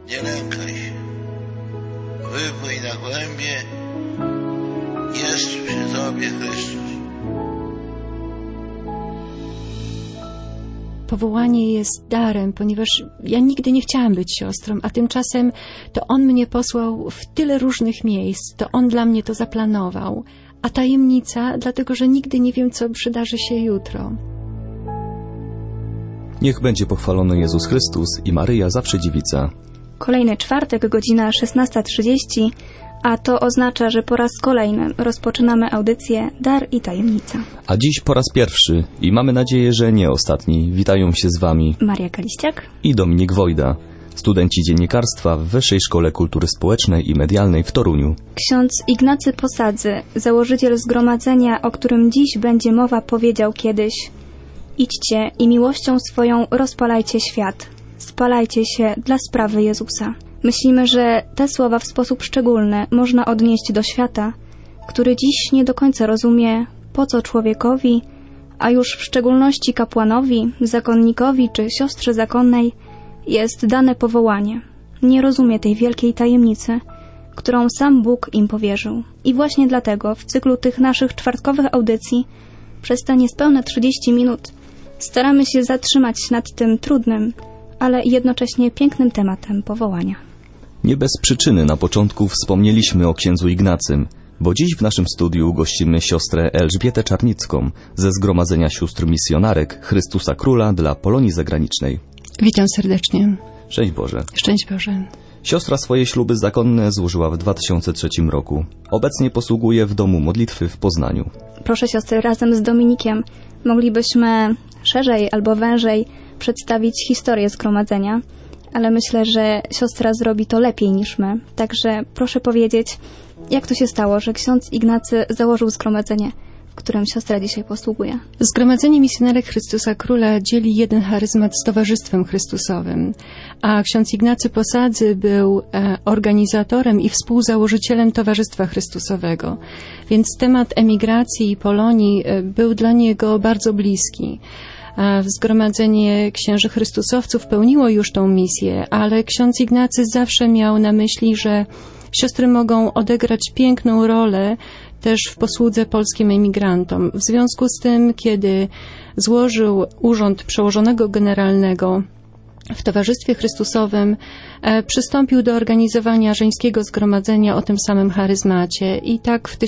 Nie lękaj się. Wypłyń na głębie. Jest przy tobie Chrystus. Powołanie jest darem, ponieważ ja nigdy nie chciałam być siostrą, a tymczasem to On mnie posłał w tyle różnych miejsc, to On dla mnie to zaplanował. A tajemnica, dlatego że nigdy nie wiem, co przydarzy się jutro. Niech będzie pochwalony Jezus Chrystus i Maryja Zawsze Dziewica. Kolejny czwartek, godzina 16:30, a to oznacza, że po raz kolejny rozpoczynamy audycję Dar i Tajemnica. A dziś po raz pierwszy i mamy nadzieję, że nie ostatni, witają się z Wami Maria Kaliściak i Dominik Wojda, studenci dziennikarstwa w Wyższej Szkole Kultury Społecznej i Medialnej w Toruniu. Ksiądz Ignacy Posadzy, założyciel zgromadzenia, o którym dziś będzie mowa, powiedział kiedyś: idźcie i miłością swoją rozpalajcie świat, spalajcie się dla sprawy Jezusa. Myślimy, że te słowa w sposób szczególny można odnieść do świata, który dziś nie do końca rozumie, po co człowiekowi, a już w szczególności kapłanowi, zakonnikowi czy siostrze zakonnej jest dane powołanie. Nie rozumie tej wielkiej tajemnicy, którą sam Bóg im powierzył. I właśnie dlatego w cyklu tych naszych czwartkowych audycji przez te niespełna 30 minut staramy się zatrzymać nad tym trudnym, ale jednocześnie pięknym tematem powołania. Nie bez przyczyny na początku wspomnieliśmy o księdzu Ignacym, bo dziś w naszym studiu gościmy siostrę Elżbietę Czarnicką ze Zgromadzenia Sióstr Misjonarek Chrystusa Króla dla Polonii Zagranicznej. Witam serdecznie. Szczęść Boże. Szczęść Boże. Siostra swoje śluby zakonne złożyła w 2003 roku. Obecnie posługuje w domu modlitwy w Poznaniu. Proszę siostry, razem z Dominikiem moglibyśmy szerzej albo wężej przedstawić historię zgromadzenia, ale myślę, że siostra zrobi to lepiej niż my. Także proszę powiedzieć, jak to się stało, że ksiądz Ignacy założył zgromadzenie, w którym siostra dzisiaj posługuje. Zgromadzenie Misjonarek Chrystusa Króla dzieli jeden charyzmat z Towarzystwem Chrystusowym, a ksiądz Ignacy Posadzy był organizatorem i współzałożycielem Towarzystwa Chrystusowego, więc temat emigracji i Polonii był dla niego bardzo bliski. Zgromadzenie księży Chrystusowców pełniło już tą misję, ale ksiądz Ignacy zawsze miał na myśli, że siostry mogą odegrać piękną rolę też w posłudze polskim emigrantom. W związku z tym, kiedy złożył urząd przełożonego generalnego w Towarzystwie Chrystusowym, przystąpił do organizowania żeńskiego zgromadzenia o tym samym charyzmacie i tak w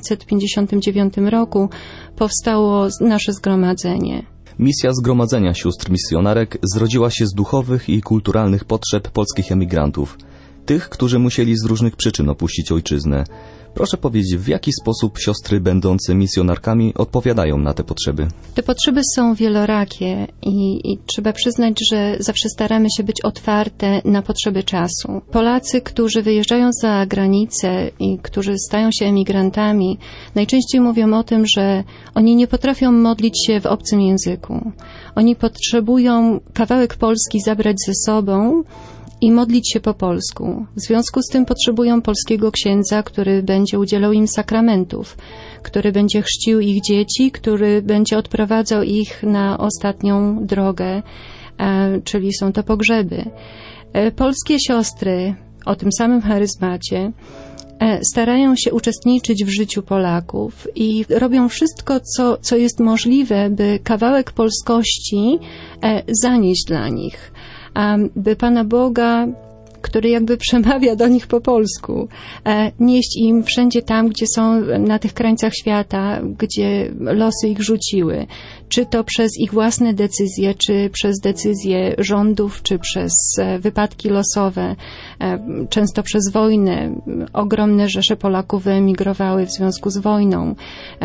1959 roku powstało nasze zgromadzenie. Misja Zgromadzenia Sióstr Misjonarek zrodziła się z duchowych i kulturalnych potrzeb polskich emigrantów, tych, którzy musieli z różnych przyczyn opuścić ojczyznę. Proszę powiedzieć, w jaki sposób siostry będące misjonarkami odpowiadają na te potrzeby? Te potrzeby są wielorakie i trzeba przyznać, że zawsze staramy się być otwarte na potrzeby czasu. Polacy, którzy wyjeżdżają za granicę i którzy stają się emigrantami, najczęściej mówią o tym, że oni nie potrafią modlić się w obcym języku. Oni potrzebują kawałek Polski zabrać ze sobą i modlić się po polsku. W związku z tym potrzebują polskiego księdza, który będzie udzielał im sakramentów, który będzie chrzcił ich dzieci, który będzie odprowadzał ich na ostatnią drogę, czyli są to pogrzeby. Polskie siostry o tym samym charyzmacie starają się uczestniczyć w życiu Polaków i robią wszystko, co jest możliwe, by kawałek polskości zanieść dla nich, by Pana Boga, który jakby przemawia do nich po polsku, nieść im wszędzie tam, gdzie są na tych krańcach świata, gdzie losy ich rzuciły. Czy to przez ich własne decyzje, czy przez decyzje rządów, czy przez wypadki losowe, często przez wojnę. Ogromne rzesze Polaków wyemigrowały w związku z wojną.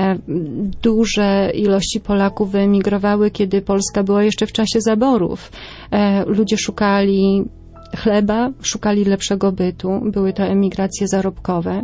Duże ilości Polaków wyemigrowały, kiedy Polska była jeszcze w czasie zaborów. Ludzie szukali chleba, szukali lepszego bytu, były to emigracje zarobkowe.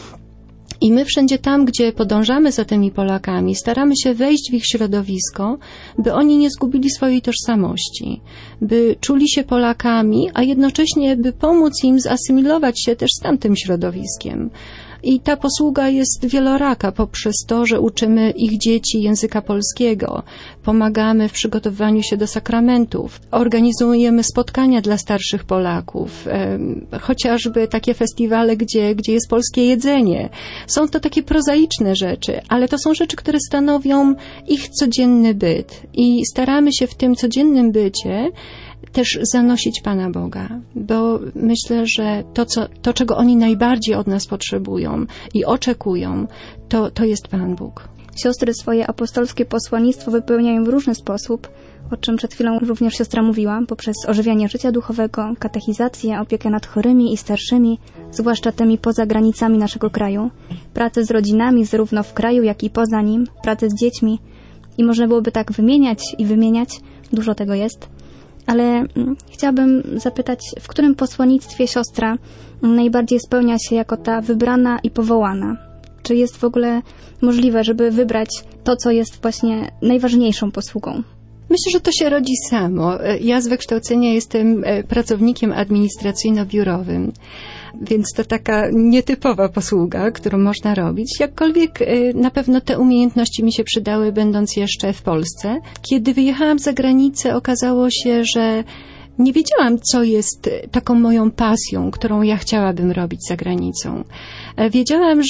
I my wszędzie tam, gdzie podążamy za tymi Polakami, staramy się wejść w ich środowisko, by oni nie zgubili swojej tożsamości, by czuli się Polakami, a jednocześnie by pomóc im zasymilować się też z tamtym środowiskiem. I ta posługa jest wieloraka poprzez to, że uczymy ich dzieci języka polskiego, pomagamy w przygotowywaniu się do sakramentów, organizujemy spotkania dla starszych Polaków, chociażby takie festiwale, gdzie jest polskie jedzenie. Są to takie prozaiczne rzeczy, ale to są rzeczy, które stanowią ich codzienny byt i staramy się w tym codziennym bycie też zanosić Pana Boga, bo myślę, że to, czego oni najbardziej od nas potrzebują i oczekują, to jest Pan Bóg. Siostry swoje apostolskie posłannictwo wypełniają w różny sposób, o czym przed chwilą również siostra mówiła, poprzez ożywianie życia duchowego, katechizację, opiekę nad chorymi i starszymi, zwłaszcza tymi poza granicami naszego kraju, pracę z rodzinami zarówno w kraju, jak i poza nim, pracę z dziećmi i można byłoby tak wymieniać, dużo tego jest. Ale chciałabym zapytać, w którym posłannictwie siostra najbardziej spełnia się jako ta wybrana i powołana? Czy jest w ogóle możliwe, żeby wybrać to, co jest właśnie najważniejszą posługą? Myślę, że to się rodzi samo. Ja z wykształcenia jestem pracownikiem administracyjno-biurowym, więc to taka nietypowa posługa, którą można robić. Jakkolwiek na pewno te umiejętności mi się przydały, będąc jeszcze w Polsce. Kiedy wyjechałam za granicę, okazało się, że nie wiedziałam, co jest taką moją pasją, którą ja chciałabym robić za granicą. Wiedziałam,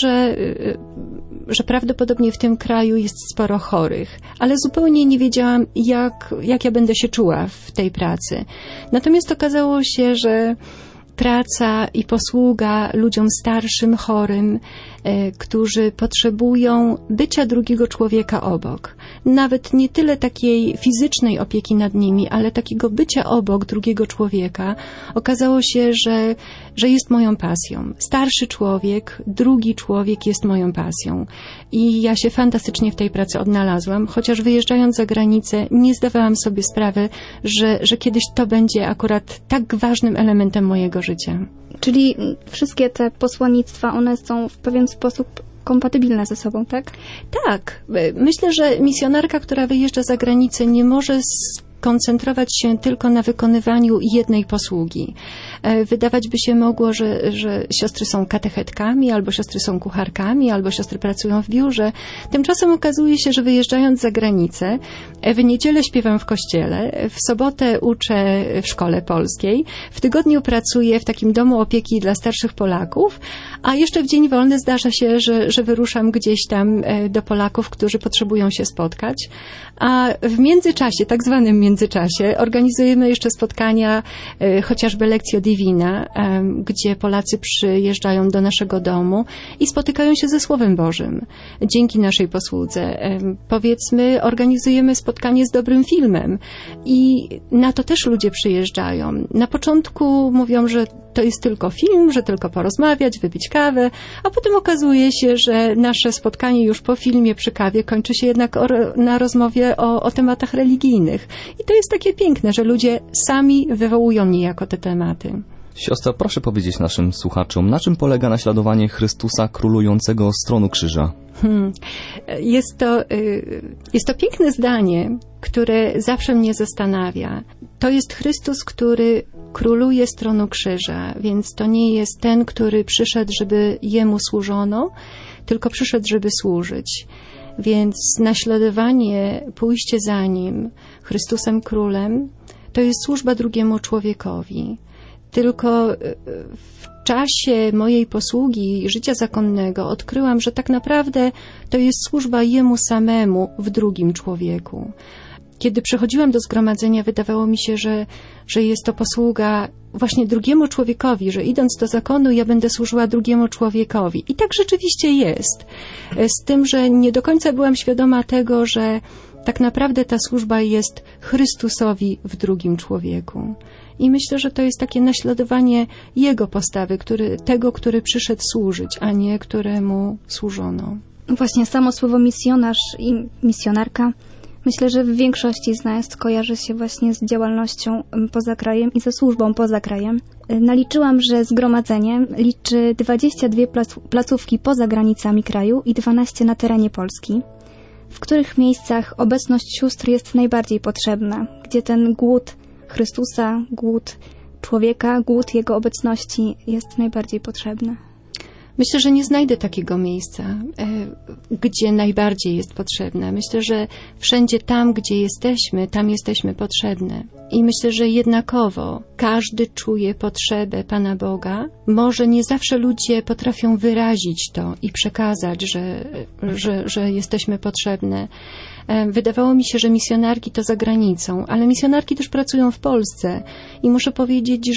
że prawdopodobnie w tym kraju jest sporo chorych, ale zupełnie nie wiedziałam, jak ja będę się czuła w tej pracy. Natomiast okazało się, że praca i posługa ludziom starszym, chorym, którzy potrzebują bycia drugiego człowieka obok. Nawet nie tyle takiej fizycznej opieki nad nimi, ale takiego bycia obok drugiego człowieka. Okazało się, że jest moją pasją. Starszy człowiek, drugi człowiek jest moją pasją. I ja się fantastycznie w tej pracy odnalazłam, chociaż wyjeżdżając za granicę nie zdawałam sobie sprawy, że kiedyś to będzie akurat tak ważnym elementem mojego życia. Czyli wszystkie te posłannictwa, one są w pewien sposób kompatybilne ze sobą, tak? Tak. Myślę, że misjonarka, która wyjeżdża za granicę, nie może koncentrować się tylko na wykonywaniu jednej posługi. Wydawać by się mogło, że siostry są katechetkami, albo siostry są kucharkami, albo siostry pracują w biurze. Tymczasem okazuje się, że wyjeżdżając za granicę, w niedzielę śpiewam w kościele, w sobotę uczę w szkole polskiej, w tygodniu pracuję w takim domu opieki dla starszych Polaków, a jeszcze w dzień wolny zdarza się, że wyruszam gdzieś tam do Polaków, którzy potrzebują się spotkać, a w międzyczasie, tak zwanym międzyczasie, organizujemy jeszcze spotkania, chociażby Lectio Divina, gdzie Polacy przyjeżdżają do naszego domu i spotykają się ze Słowem Bożym. Dzięki naszej posłudze. Powiedzmy, organizujemy spotkanie z dobrym filmem i na to też ludzie przyjeżdżają. Na początku mówią, że to jest tylko film, że tylko porozmawiać, wypić kawę, a potem okazuje się, że nasze spotkanie już po filmie przy kawie kończy się jednak na rozmowie o tematach religijnych. I to jest takie piękne, że ludzie sami wywołują niejako te tematy. Siostra, proszę powiedzieć naszym słuchaczom, na czym polega naśladowanie Chrystusa królującego z tronu krzyża? Jest to piękne zdanie, które zawsze mnie zastanawia. To jest Chrystus, który króluje z tronu krzyża, więc to nie jest ten, który przyszedł, żeby Jemu służono, tylko przyszedł, żeby służyć. Więc naśladowanie, pójście za Nim, Chrystusem Królem, to jest służba drugiemu człowiekowi. Tylko w czasie mojej posługi życia zakonnego odkryłam, że tak naprawdę to jest służba Jemu samemu w drugim człowieku. Kiedy przychodziłam do zgromadzenia, wydawało mi się, że jest to posługa właśnie drugiemu człowiekowi, że idąc do zakonu, ja będę służyła drugiemu człowiekowi. I tak rzeczywiście jest. Z tym, że nie do końca byłam świadoma tego, że tak naprawdę ta służba jest Chrystusowi w drugim człowieku. I myślę, że to jest takie naśladowanie Jego postawy, który przyszedł służyć, a nie któremu służono. Właśnie samo słowo misjonarz i misjonarka myślę, że w większości z nas kojarzy się właśnie z działalnością poza krajem i ze służbą poza krajem. Naliczyłam, że zgromadzenie liczy 22 placówki poza granicami kraju i 12 na terenie Polski. W których miejscach obecność sióstr jest najbardziej potrzebna? Gdzie ten głód Chrystusa, głód człowieka, głód Jego obecności jest najbardziej potrzebny? Myślę, że nie znajdę takiego miejsca, gdzie najbardziej jest potrzebne. Myślę, że wszędzie tam, gdzie jesteśmy, tam jesteśmy potrzebne. I myślę, że jednakowo każdy czuje potrzebę Pana Boga. Może nie zawsze ludzie potrafią wyrazić to i przekazać, że jesteśmy potrzebne. Wydawało mi się, że misjonarki to za granicą, ale misjonarki też pracują w Polsce. I muszę powiedzieć,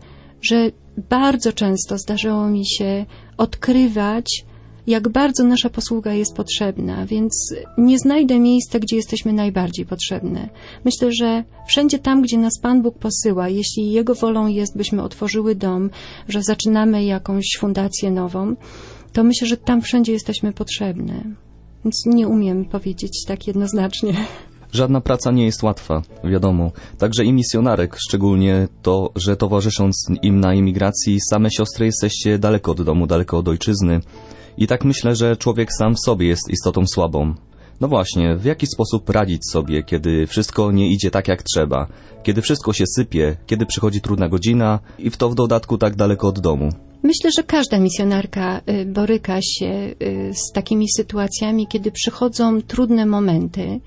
że bardzo często zdarzyło mi się odkrywać, jak bardzo nasza posługa jest potrzebna, więc nie znajdę miejsca, gdzie jesteśmy najbardziej potrzebne. Myślę, że wszędzie tam, gdzie nas Pan Bóg posyła, jeśli Jego wolą jest, byśmy otworzyły dom, że zaczynamy jakąś fundację nową, to myślę, że tam wszędzie jesteśmy potrzebne. Więc nie umiem powiedzieć tak jednoznacznie. Żadna praca nie jest łatwa, wiadomo. Także i misjonarek, szczególnie to, że towarzysząc im na emigracji, same siostry jesteście daleko od domu, daleko od ojczyzny. I tak myślę, że człowiek sam w sobie jest istotą słabą. No właśnie, w jaki sposób radzić sobie, kiedy wszystko nie idzie tak jak trzeba, kiedy wszystko się sypie, kiedy przychodzi trudna godzina i w dodatku tak daleko od domu? Myślę, że każda misjonarka boryka się z takimi sytuacjami, kiedy przychodzą trudne momenty.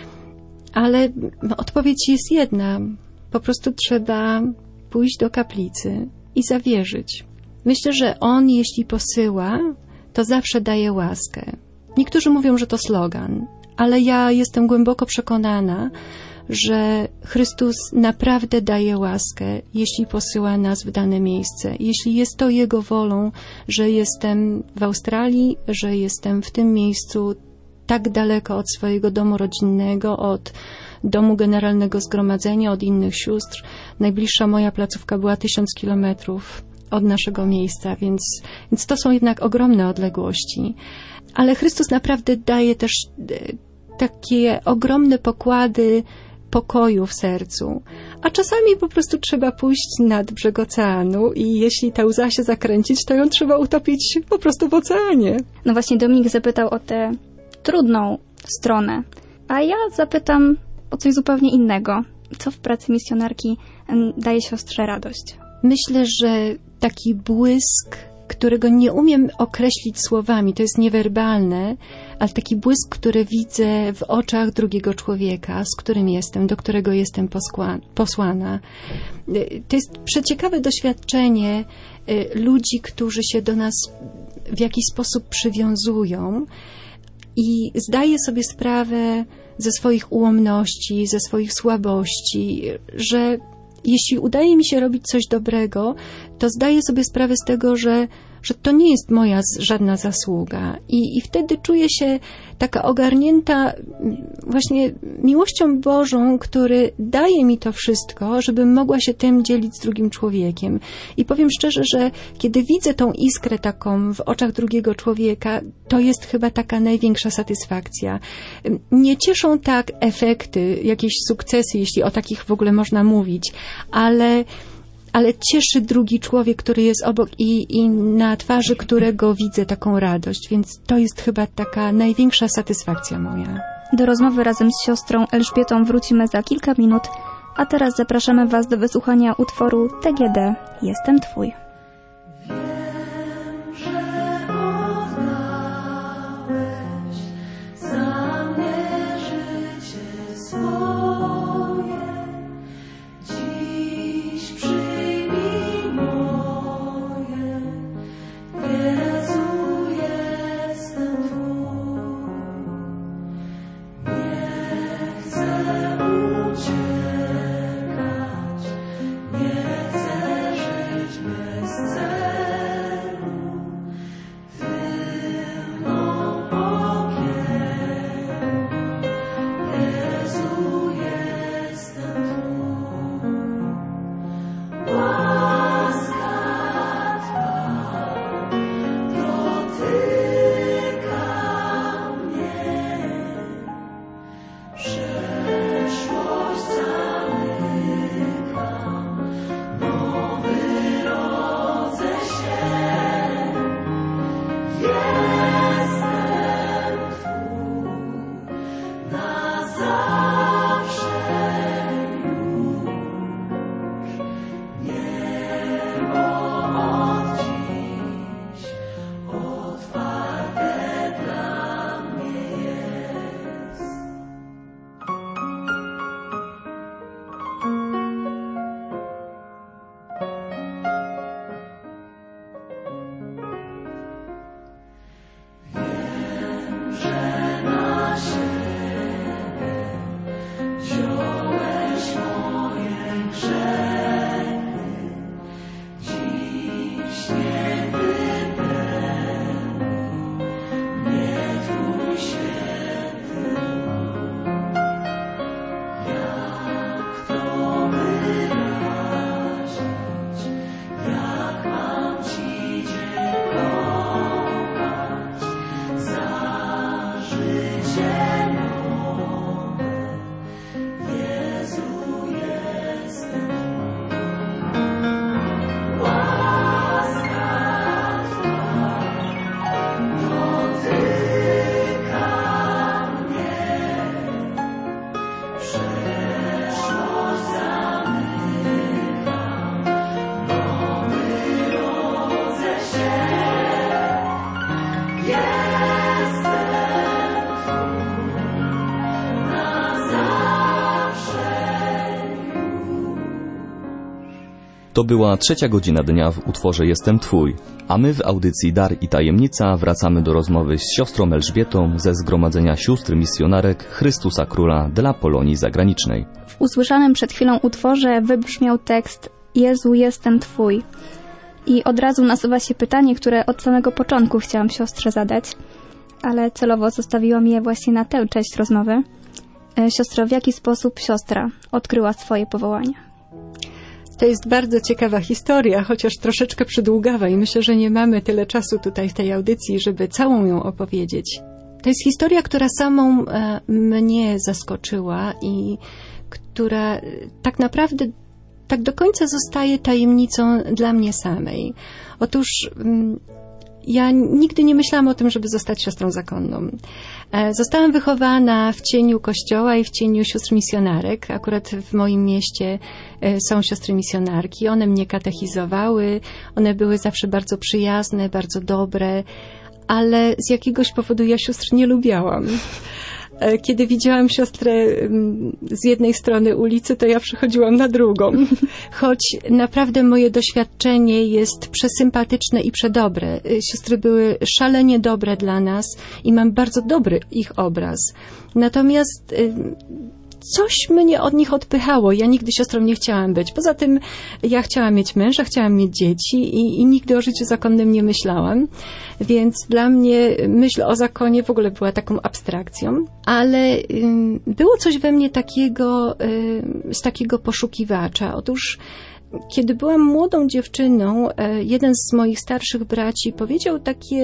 Ale odpowiedź jest jedna. Po prostu trzeba pójść do kaplicy i zawierzyć. Myślę, że On, jeśli posyła, to zawsze daje łaskę. Niektórzy mówią, że to slogan, ale ja jestem głęboko przekonana, że Chrystus naprawdę daje łaskę, jeśli posyła nas w dane miejsce. Jeśli jest to Jego wolą, że jestem w Australii, że jestem w tym miejscu tak daleko od swojego domu rodzinnego, od domu Generalnego Zgromadzenia, od innych sióstr. Najbliższa moja placówka była 1000 kilometrów od naszego miejsca, więc to są jednak ogromne odległości. Ale Chrystus naprawdę daje też takie ogromne pokłady pokoju w sercu. A czasami po prostu trzeba pójść nad brzeg oceanu i jeśli ta łza się zakręcić, to ją trzeba utopić po prostu w oceanie. No właśnie Dominik zapytał o tę trudną stronę, a ja zapytam o coś zupełnie innego. Co w pracy misjonarki daje siostrze radość? Myślę, że taki błysk, którego nie umiem określić słowami, to jest niewerbalne, ale taki błysk, który widzę w oczach drugiego człowieka, z którym jestem, do którego jestem posłana. To jest przeciekawe doświadczenie ludzi, którzy się do nas w jakiś sposób przywiązują i zdaję sobie sprawę ze swoich ułomności, ze swoich słabości, że jeśli udaje mi się robić coś dobrego, to zdaję sobie sprawę z tego, że to nie jest moja żadna zasługa. I wtedy czuję się taka ogarnięta właśnie miłością Bożą, który daje mi to wszystko, żebym mogła się tym dzielić z drugim człowiekiem. I powiem szczerze, że kiedy widzę tą iskrę taką w oczach drugiego człowieka, to jest chyba taka największa satysfakcja. Nie cieszą tak efekty, jakieś sukcesy, jeśli o takich w ogóle można mówić, ale cieszy drugi człowiek, który jest obok i na twarzy którego widzę taką radość, więc to jest chyba taka największa satysfakcja moja. Do rozmowy razem z siostrą Elżbietą wrócimy za kilka minut, a teraz zapraszamy Was do wysłuchania utworu TGD Jestem Twój. Nie chcę żyć bez To była 3. godzina dnia w utworze Jestem Twój, a my w audycji Dar i Tajemnica wracamy do rozmowy z siostrą Elżbietą ze Zgromadzenia Sióstr Misjonarek Chrystusa Króla dla Polonii Zagranicznej. W usłyszanym przed chwilą utworze wybrzmiał tekst Jezu, jestem Twój. I od razu nasuwa się pytanie, które od samego początku chciałam siostrze zadać, ale celowo zostawiłam je właśnie na tę część rozmowy. Siostro, w jaki sposób siostra odkryła swoje powołanie? To jest bardzo ciekawa historia, chociaż troszeczkę przydługawa i myślę, że nie mamy tyle czasu tutaj w tej audycji, żeby całą ją opowiedzieć. To jest historia, która samą mnie zaskoczyła i która tak naprawdę tak do końca zostaje tajemnicą dla mnie samej. Otóż ja nigdy nie myślałam o tym, żeby zostać siostrą zakonną. Zostałam wychowana w cieniu Kościoła i w cieniu sióstr misjonarek. Akurat w moim mieście są siostry misjonarki. One mnie katechizowały. One były zawsze bardzo przyjazne, bardzo dobre, ale z jakiegoś powodu ja sióstr nie lubiałam. Kiedy widziałam siostrę z jednej strony ulicy, to ja przechodziłam na drugą. Choć naprawdę moje doświadczenie jest przesympatyczne i przedobre. Siostry były szalenie dobre dla nas i mam bardzo dobry ich obraz. Natomiast coś mnie od nich odpychało. Ja nigdy siostrą nie chciałam być. Poza tym ja chciałam mieć męża, chciałam mieć dzieci i nigdy o życiu zakonnym nie myślałam. Więc dla mnie myśl o zakonie w ogóle była taką abstrakcją. Ale było coś we mnie takiego, z takiego poszukiwacza. Otóż kiedy byłam młodą dziewczyną, jeden z moich starszych braci powiedział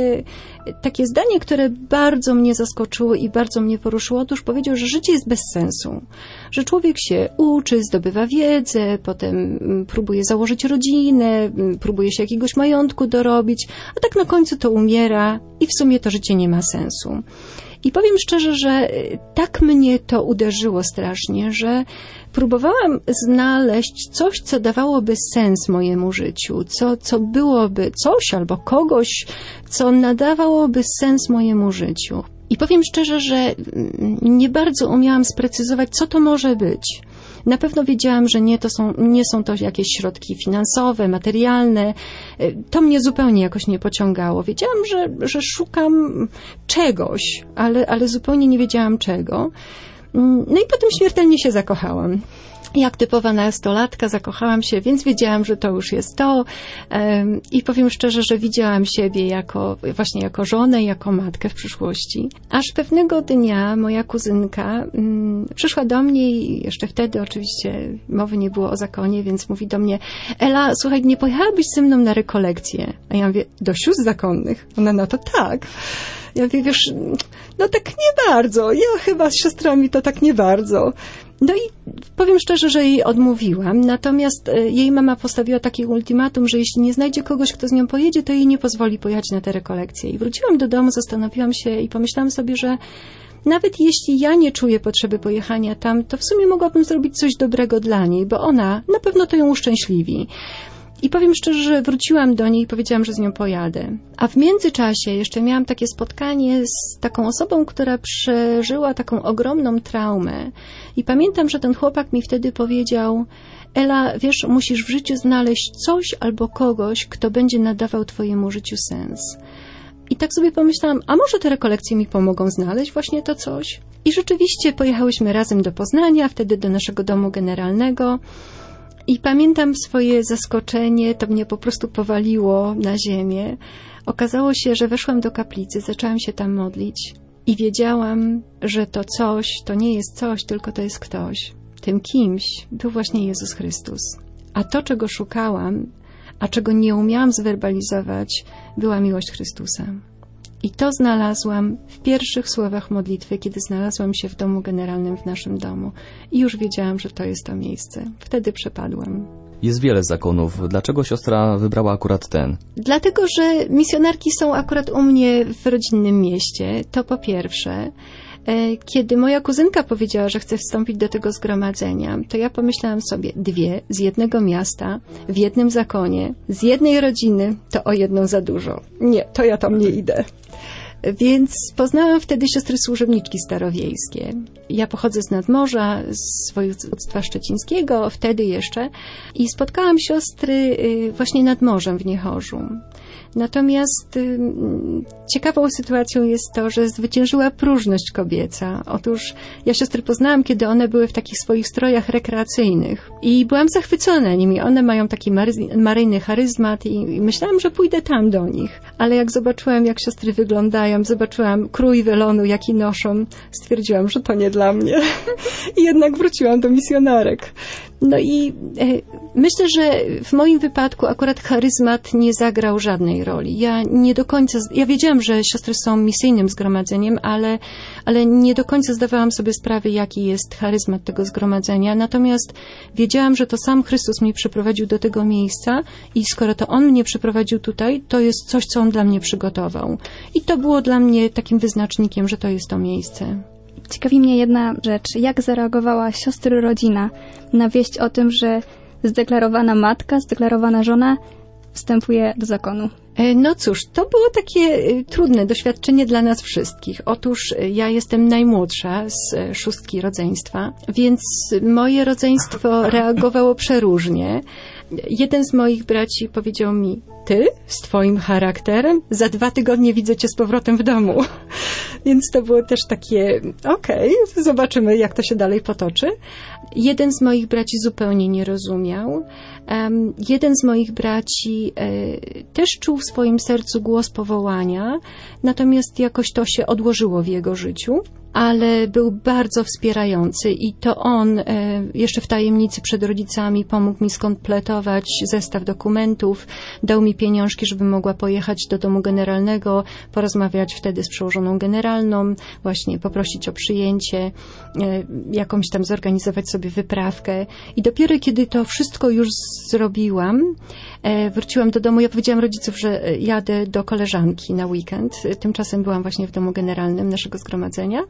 takie zdanie, które bardzo mnie zaskoczyło i bardzo mnie poruszyło. Otóż powiedział, że życie jest bez sensu, że człowiek się uczy, zdobywa wiedzę, potem próbuje założyć rodzinę, próbuje się jakiegoś majątku dorobić, a tak na końcu to umiera i w sumie to życie nie ma sensu. I powiem szczerze, że tak mnie to uderzyło strasznie, że próbowałam znaleźć coś, co dawałoby sens mojemu życiu, co byłoby coś albo kogoś, co nadawałoby sens mojemu życiu. I powiem szczerze, że nie bardzo umiałam sprecyzować, co to może być. Na pewno wiedziałam, że nie są to jakieś środki finansowe, materialne. To mnie zupełnie jakoś nie pociągało. Wiedziałam, że szukam czegoś, ale zupełnie nie wiedziałam czego. No i potem śmiertelnie się zakochałam. Jak typowa nastolatka zakochałam się, więc wiedziałam, że to już jest to. I powiem szczerze, że widziałam siebie jako żonę, jako matkę w przyszłości. Aż pewnego dnia moja kuzynka przyszła do mnie i jeszcze wtedy oczywiście mowy nie było o zakonie, więc mówi do mnie: Ela, słuchaj, nie pojechałabyś ze mną na rekolekcję? A ja mówię: do sióstr zakonnych? Ona na to tak. Ja mówię: wiesz, no tak nie bardzo. Ja chyba z siostrami to tak nie bardzo. No i powiem szczerze, że jej odmówiłam, natomiast jej mama postawiła takie ultimatum, że jeśli nie znajdzie kogoś, kto z nią pojedzie, to jej nie pozwoli pojechać na te rekolekcje. I wróciłam do domu, zastanowiłam się i pomyślałam sobie, że nawet jeśli ja nie czuję potrzeby pojechania tam, to w sumie mogłabym zrobić coś dobrego dla niej, bo ona na pewno to ją uszczęśliwi. I powiem szczerze, że wróciłam do niej i powiedziałam, że z nią pojadę. A w międzyczasie jeszcze miałam takie spotkanie z taką osobą, która przeżyła taką ogromną traumę. I pamiętam, że ten chłopak mi wtedy powiedział: Ela, wiesz, musisz w życiu znaleźć coś albo kogoś, kto będzie nadawał twojemu życiu sens. I tak sobie pomyślałam, a może te rekolekcje mi pomogą znaleźć właśnie to coś? I rzeczywiście pojechałyśmy razem do Poznania, wtedy do naszego domu generalnego. I pamiętam swoje zaskoczenie, to mnie po prostu powaliło na ziemię. Okazało się, że weszłam do kaplicy, zaczęłam się tam modlić i wiedziałam, że to coś, to nie jest coś, tylko to jest ktoś. Tym kimś był właśnie Jezus Chrystus. A to, czego szukałam, a czego nie umiałam zwerbalizować, była miłość Chrystusa. I to znalazłam w pierwszych słowach modlitwy, kiedy znalazłam się w domu generalnym w naszym domu. I już wiedziałam, że to jest to miejsce. Wtedy przepadłam. Jest wiele zakonów. Dlaczego siostra wybrała akurat ten? Dlatego, że misjonarki są akurat u mnie w rodzinnym mieście. To po pierwsze. Kiedy moja kuzynka powiedziała, że chce wstąpić do tego zgromadzenia, to ja pomyślałam sobie: dwie z jednego miasta, w jednym zakonie, z jednej rodziny, to o jedną za dużo. Nie, to ja tam nie idę. Więc poznałam wtedy siostry służebniczki starowiejskie. Ja pochodzę z Nadmorza, z województwa szczecińskiego, wtedy jeszcze, i spotkałam siostry właśnie nad morzem w Niechorzu. Natomiast ciekawą sytuacją jest to, że zwyciężyła próżność kobieca. Otóż ja siostry poznałam, kiedy one były w takich swoich strojach rekreacyjnych i byłam zachwycona nimi. One mają taki maryjny charyzmat i myślałam, że pójdę tam do nich. Ale jak zobaczyłam, jak siostry wyglądają, zobaczyłam krój welonu, jaki noszą, stwierdziłam, że to nie dla mnie. I jednak wróciłam do misjonarek. No i myślę, że w moim wypadku akurat charyzmat nie zagrał żadnej roli. Ja wiedziałam, że siostry są misyjnym zgromadzeniem, ale nie do końca zdawałam sobie sprawy, jaki jest charyzmat tego zgromadzenia. Natomiast wiedziałam, że to sam Chrystus mnie przyprowadził do tego miejsca i skoro to On mnie przyprowadził tutaj, to jest coś, co On dla mnie przygotował. I to było dla mnie takim wyznacznikiem, że to jest to miejsce. Ciekawi mnie jedna rzecz. Jak zareagowała siostry rodzina na wieść o tym, że zdeklarowana matka, zdeklarowana żona wstępuje do zakonu? No cóż, to było takie trudne doświadczenie dla nas wszystkich. Otóż ja jestem najmłodsza z 6 rodzeństwa, więc moje rodzeństwo reagowało przeróżnie. Jeden z moich braci powiedział mi: ty z twoim charakterem? Za 2 tygodnie widzę cię z powrotem w domu. Więc to było też takie, okej, zobaczymy, jak to się dalej potoczy. Jeden z moich braci zupełnie nie rozumiał. Jeden z moich braci też czuł w swoim sercu głos powołania, natomiast jakoś to się odłożyło w jego życiu. Ale był bardzo wspierający i to on jeszcze w tajemnicy przed rodzicami pomógł mi skompletować zestaw dokumentów, dał mi pieniążki, żebym mogła pojechać do domu generalnego, porozmawiać wtedy z przełożoną generalną, właśnie poprosić o przyjęcie, jakąś tam zorganizować sobie wyprawkę. I dopiero kiedy to wszystko już zrobiłam, wróciłam do domu, ja powiedziałam rodziców, że jadę do koleżanki na weekend. Tymczasem byłam właśnie w domu generalnym naszego zgromadzenia.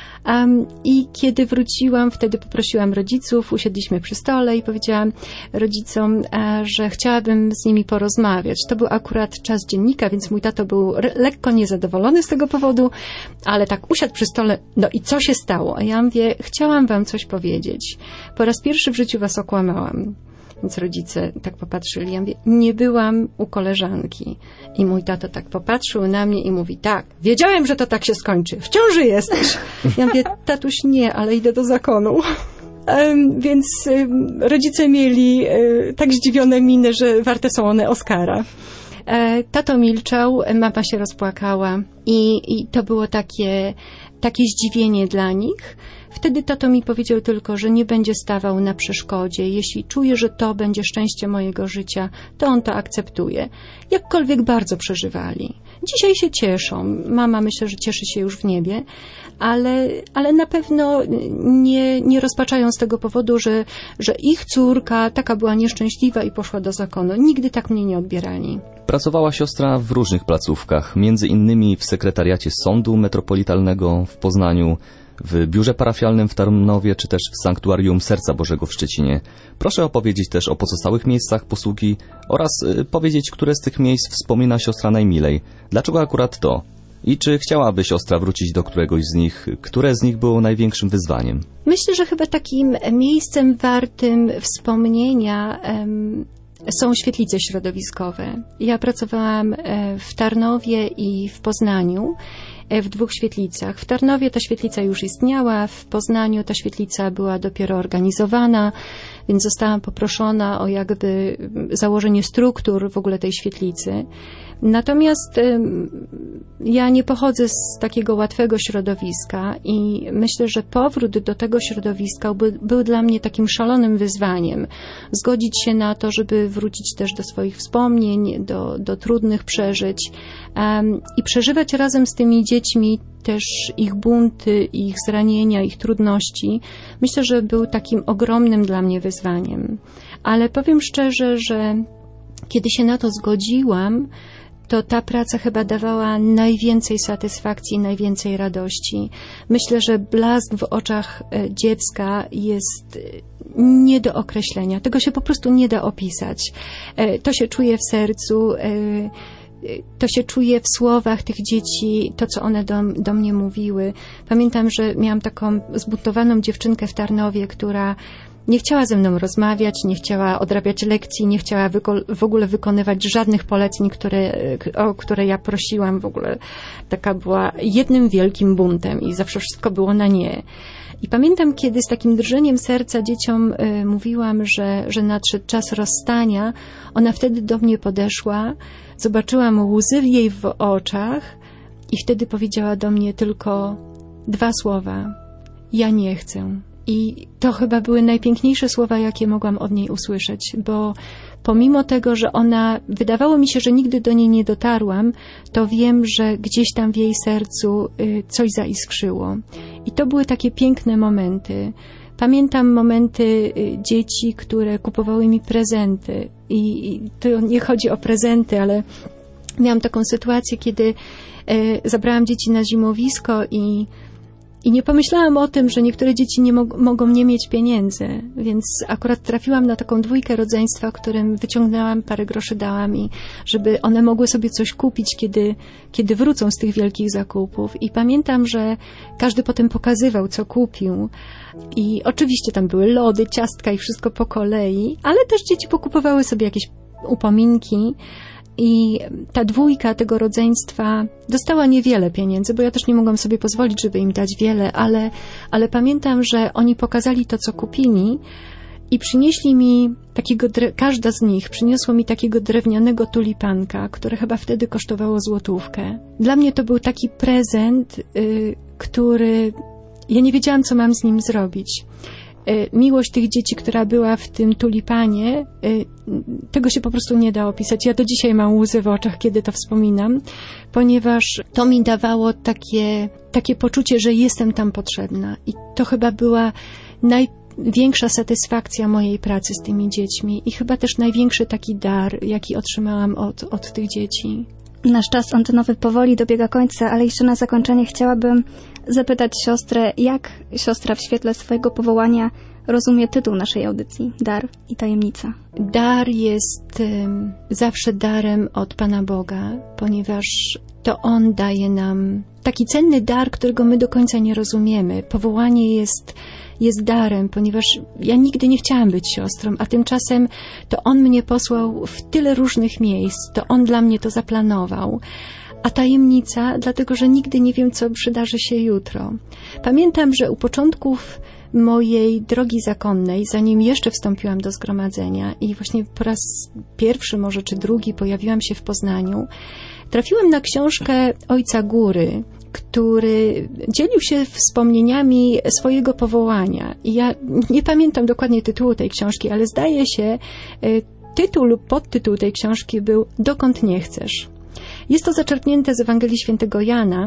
I kiedy wróciłam, wtedy poprosiłam rodziców, usiedliśmy przy stole i powiedziałam rodzicom, że chciałabym z nimi porozmawiać. To był akurat czas dziennika, więc mój tato był lekko niezadowolony z tego powodu, ale tak usiadł przy stole, no i co się stało? A ja mówię, chciałam wam coś powiedzieć. Po raz pierwszy w życiu was okłamałam. Więc rodzice tak popatrzyli, ja mówię, nie byłam u koleżanki. I mój tato tak popatrzył na mnie i mówi, tak, wiedziałem, że to tak się skończy, w ciąży jesteś. Ja mówię, tatuś, nie, ale idę do zakonu. Więc rodzice mieli tak zdziwione miny, że warte są one Oscara. Tato milczał, mama się rozpłakała i to było takie zdziwienie dla nich. Wtedy tato mi powiedział tylko, że nie będzie stawał na przeszkodzie. Jeśli czuje, że to będzie szczęście mojego życia, to on to akceptuje. Jakkolwiek bardzo przeżywali. Dzisiaj się cieszą. Mama myślę, że cieszy się już w niebie, ale na pewno nie rozpaczają z tego powodu, że ich córka taka była nieszczęśliwa i poszła do zakonu. Nigdy tak mnie nie odbierali. Pracowała siostra w różnych placówkach, między innymi w sekretariacie Sądu Metropolitalnego w Poznaniu, w biurze parafialnym w Tarnowie, czy też w Sanktuarium Serca Bożego w Szczecinie. Proszę opowiedzieć też o pozostałych miejscach posługi oraz powiedzieć, które z tych miejsc wspomina siostra najmilej. Dlaczego akurat to? I czy chciałaby siostra wrócić do któregoś z nich? Które z nich było największym wyzwaniem? Myślę, że chyba takim miejscem wartym wspomnienia są świetlice środowiskowe. Ja pracowałam w Tarnowie i w Poznaniu, w 2 świetlicach. W Tarnowie ta świetlica już istniała, w Poznaniu ta świetlica była dopiero organizowana, więc zostałam poproszona o jakby założenie struktur w ogóle tej świetlicy. Natomiast ja nie pochodzę z takiego łatwego środowiska i myślę, że powrót do tego środowiska był dla mnie takim szalonym wyzwaniem. Zgodzić się na to, żeby wrócić też do swoich wspomnień, do trudnych przeżyć i przeżywać razem z tymi dziećmi też ich bunty, ich zranienia, ich trudności. Myślę, że był takim ogromnym dla mnie wyzwaniem. Ale powiem szczerze, że kiedy się na to zgodziłam, to ta praca chyba dawała najwięcej satysfakcji, najwięcej radości. Myślę, że blask w oczach dziecka jest nie do określenia. Tego się po prostu nie da opisać. To się czuje w sercu. to się czuje w słowach tych dzieci, to co one do mnie mówiły. Pamiętam, że miałam taką zbuntowaną dziewczynkę w Tarnowie, która nie chciała ze mną rozmawiać, nie chciała odrabiać lekcji, nie chciała w ogóle wykonywać żadnych poleceń, o które ja prosiłam. W ogóle taka była jednym wielkim buntem i zawsze wszystko było na nie. I pamiętam, kiedy z takim drżeniem serca dzieciom mówiłam, że nadszedł czas rozstania, ona wtedy do mnie podeszła, zobaczyłam łzy w jej oczach i wtedy powiedziała do mnie tylko 2 słowa: ja nie chcę. I to chyba były najpiękniejsze słowa, jakie mogłam od niej usłyszeć, bo pomimo tego, że wydawało mi się, że nigdy do niej nie dotarłam, to wiem, że gdzieś tam w jej sercu coś zaiskrzyło. I to były takie piękne momenty. Pamiętam momenty dzieci, które kupowały mi prezenty. I to nie chodzi o prezenty, ale miałam taką sytuację, kiedy zabrałam dzieci na zimowisko i nie pomyślałam o tym, że niektóre dzieci nie mogą nie mieć pieniędzy, więc akurat trafiłam na taką 2 rodzeństwa, którym wyciągnęłam, parę groszy dałam i żeby one mogły sobie coś kupić, kiedy wrócą z tych wielkich zakupów. I pamiętam, że każdy potem pokazywał, co kupił. I oczywiście tam były lody, ciastka i wszystko po kolei, ale też dzieci pokupowały sobie jakieś upominki. I ta 2 tego rodzeństwa dostała niewiele pieniędzy, bo ja też nie mogłam sobie pozwolić, żeby im dać wiele, ale pamiętam, że oni pokazali to, co kupili i przynieśli mi każda z nich przyniosła mi takiego drewnianego tulipanka, które chyba wtedy kosztowało złotówkę. Dla mnie to był taki prezent, który ja nie wiedziałam, co mam z nim zrobić. Miłość tych dzieci, która była w tym tulipanie, tego się po prostu nie da opisać. Ja do dzisiaj mam łzy w oczach, kiedy to wspominam, ponieważ to mi dawało takie poczucie, że jestem tam potrzebna. I to chyba była największa satysfakcja mojej pracy z tymi dziećmi i chyba też największy taki dar, jaki otrzymałam od tych dzieci. Nasz czas antenowy powoli dobiega końca, ale jeszcze na zakończenie chciałabym zapytać siostrę, jak siostra w świetle swojego powołania rozumie tytuł naszej audycji, Dar i Tajemnica. Dar jest zawsze darem od Pana Boga, ponieważ to On daje nam taki cenny dar, którego my do końca nie rozumiemy. Powołanie jest darem, ponieważ ja nigdy nie chciałam być siostrą, a tymczasem to On mnie posłał w tyle różnych miejsc, to On dla mnie to zaplanował. A tajemnica, dlatego że nigdy nie wiem, co przydarzy się jutro. Pamiętam, że u początków mojej drogi zakonnej, zanim jeszcze wstąpiłam do zgromadzenia i właśnie po raz pierwszy, może czy drugi pojawiłam się w Poznaniu, trafiłam na książkę Ojca Góry, który dzielił się wspomnieniami swojego powołania. I ja nie pamiętam dokładnie tytułu tej książki, ale zdaje się, tytuł lub podtytuł tej książki był Dokąd nie chcesz. Jest to zaczerpnięte z Ewangelii Świętego Jana,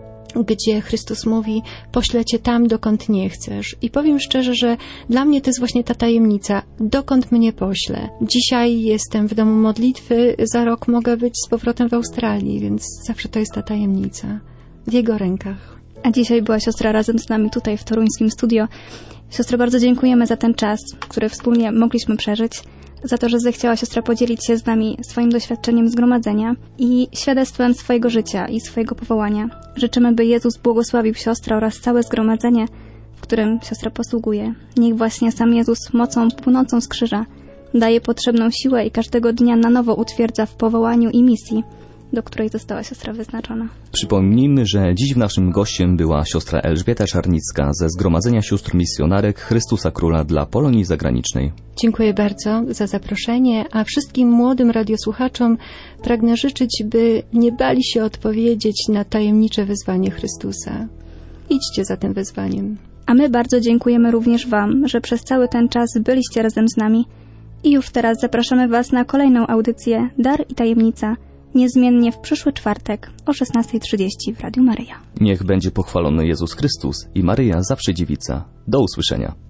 gdzie Chrystus mówi: poślę cię tam, dokąd nie chcesz. I powiem szczerze, że dla mnie to jest właśnie ta tajemnica, dokąd mnie pośle. Dzisiaj jestem w domu modlitwy, za rok mogę być z powrotem w Australii, więc zawsze to jest ta tajemnica w Jego rękach. A dzisiaj była siostra razem z nami tutaj w toruńskim studio. Siostro, bardzo dziękujemy za ten czas, który wspólnie mogliśmy przeżyć, za to, że zechciała siostra podzielić się z nami swoim doświadczeniem zgromadzenia i świadectwem swojego życia i swojego powołania. Życzymy, by Jezus błogosławił siostrę oraz całe zgromadzenie, w którym siostra posługuje. Niech właśnie sam Jezus mocą płynącą z krzyża daje potrzebną siłę i każdego dnia na nowo utwierdza w powołaniu i misji, do której została siostra wyznaczona. Przypomnijmy, że dziś naszym gościem była siostra Elżbieta Czarnicka ze Zgromadzenia Sióstr Misjonarek Chrystusa Króla dla Polonii Zagranicznej. Dziękuję bardzo za zaproszenie, a wszystkim młodym radiosłuchaczom pragnę życzyć, by nie bali się odpowiedzieć na tajemnicze wezwanie Chrystusa. Idźcie za tym wezwaniem. A my bardzo dziękujemy również Wam, że przez cały ten czas byliście razem z nami i już teraz zapraszamy Was na kolejną audycję Dar i Tajemnica, niezmiennie w przyszły czwartek o 16:30 w Radiu Maryja. Niech będzie pochwalony Jezus Chrystus i Maryja zawsze dziewica. Do usłyszenia.